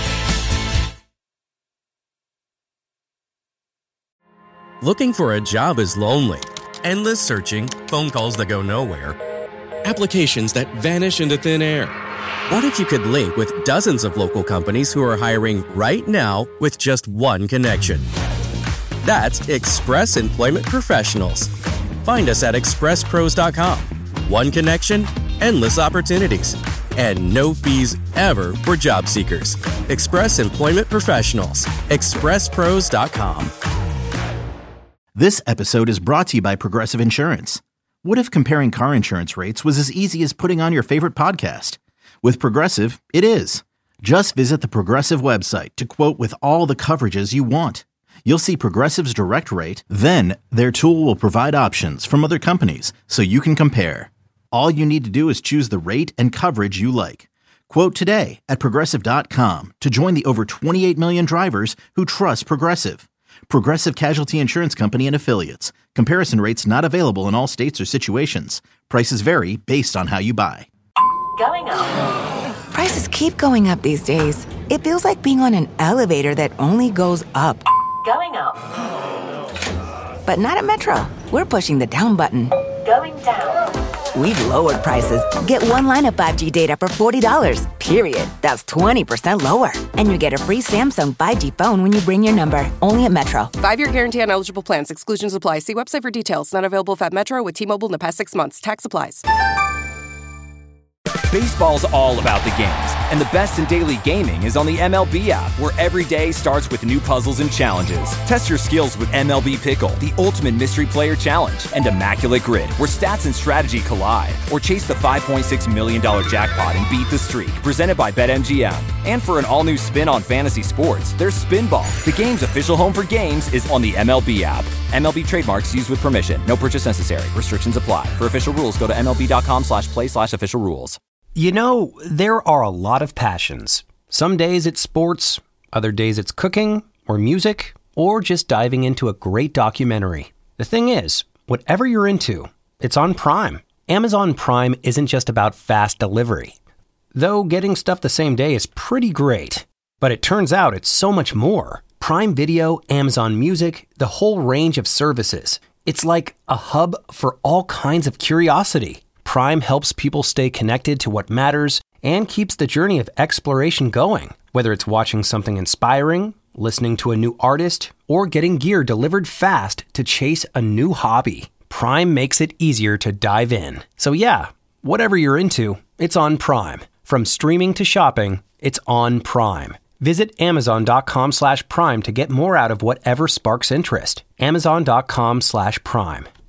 Looking for a job is lonely. Endless searching, phone calls that go nowhere, applications that vanish into thin air. What if you could link with dozens of local companies who are hiring right now with just one connection? That's Express Employment Professionals. Find us at express pros dot com. One connection, endless opportunities, and no fees ever for job seekers. Express Employment Professionals. express pros dot com. This episode is brought to you by Progressive Insurance. What if comparing car insurance rates was as easy as putting on your favorite podcast? With Progressive, it is. Just visit the Progressive website to quote with all the coverages you want. You'll see Progressive's direct rate, then their tool will provide options from other companies so you can compare. All you need to do is choose the rate and coverage you like. Quote today at Progressive dot com to join the over twenty-eight million drivers who trust Progressive. Progressive Casualty Insurance Company and Affiliates. Comparison rates not available in all states or situations. Prices vary based on how you buy. Going up. Prices keep going up these days. It feels like being on an elevator that only goes up. Going up. But not at Metro. We're pushing the down button. Going down. We've lowered prices. Get one line of five G data for forty dollars, period. That's twenty percent lower. And you get a free Samsung five G phone when you bring your number. Only at Metro. Five-year guarantee on eligible plans. Exclusions apply. See website for details. Not available at Metro with T-Mobile in the past six months. Tax applies. Baseball's all about the games, and the best in daily gaming is on the M L B app, where every day starts with new puzzles and challenges. Test your skills with M L B Pickle, the ultimate mystery player challenge, and Immaculate Grid, where stats and strategy collide. Or chase the five point six million dollars jackpot and beat the streak, presented by BetMGM. And for an all-new spin on fantasy sports, there's Spinball. The game's official home for games is on the M L B app. M L B trademarks used with permission. No purchase necessary. Restrictions apply. For official rules, go to MLB.com slash play slash official rules. You know, there are a lot of passions. Some days it's sports, other days it's cooking, or music, or just diving into a great documentary. The thing is, whatever you're into, it's on Prime. Amazon Prime isn't just about fast delivery. Though getting stuff the same day is pretty great. But it turns out it's so much more. Prime Video, Amazon Music, the whole range of services. It's like a hub for all kinds of curiosity. Prime helps people stay connected to what matters and keeps the journey of exploration going. Whether it's watching something inspiring, listening to a new artist, or getting gear delivered fast to chase a new hobby, Prime makes it easier to dive in. So yeah, whatever you're into, it's on Prime. From streaming to shopping, it's on Prime. Visit Amazon.com slash Prime to get more out of whatever sparks interest. Amazon.com slash Prime.